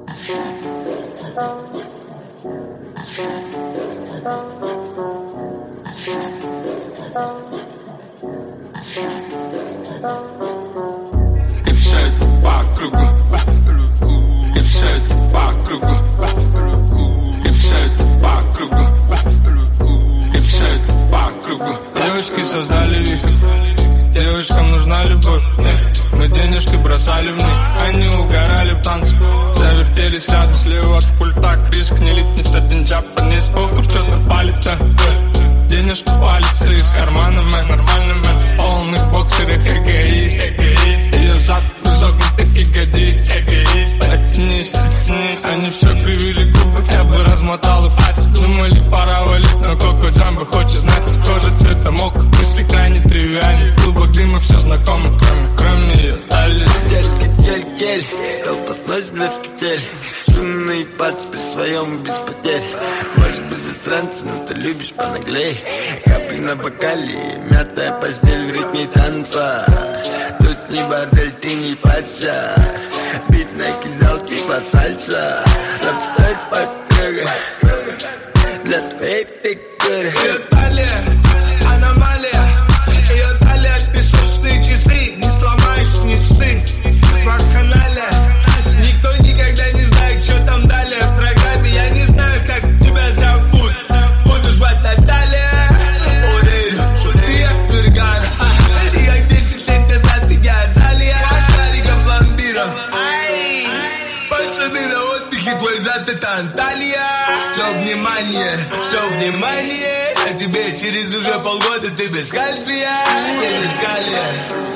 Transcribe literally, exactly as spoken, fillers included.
И все это по кругу, и все это по кругу, и все это по кругу, и все это по кругу. Девочки создали вихрь, девушкам нужна любовь. Мы денежки бросали в них, они угорали в танце. Завертелись рядом слева от пульта. Криск не липнет, один джапанец. Похуй, что-то палит-то. Денежка валится из кармана, мэн. Нормальный мэн, в полных боксерах эгоист. Ее зад изогнутых ягодиц. Оттянись, оттянись. Они все кривили губы, я бы размотал их. Думали, пора валить, но Коко Джамбо хочет знать. Кожа цвета мока, мысли крайне тривиальны. Клубок дыма все знакомо, кроме, кроме ее талии. Детка, кель-кель, толпа сносит дверь в петель. Шумные пальцы при своем без потерь. Может быть засранцы, но ты любишь понаглей. Капли на бокале, мятая постель в ритме танца. Тут не бордель, ты не парься. Бит накидал типа сальса. Рэп по кругу для твоей фигуры. Ее талия, аномалия. Ее талия, песочные часы. Не сломаешь, не ссы. Вакханалия. Никто никогда не знает, что там далее. В программе я не знаю, как тебя зовут. Буду звать Наталья. Ой, что ты отвергала. И как десять лет назад я залия. Шариком пломбиром. Пацаны на отдыхе, твой зад это Анталия. Все внимание, все внимание. А тебе через уже полгода ты без кальция. Без калия.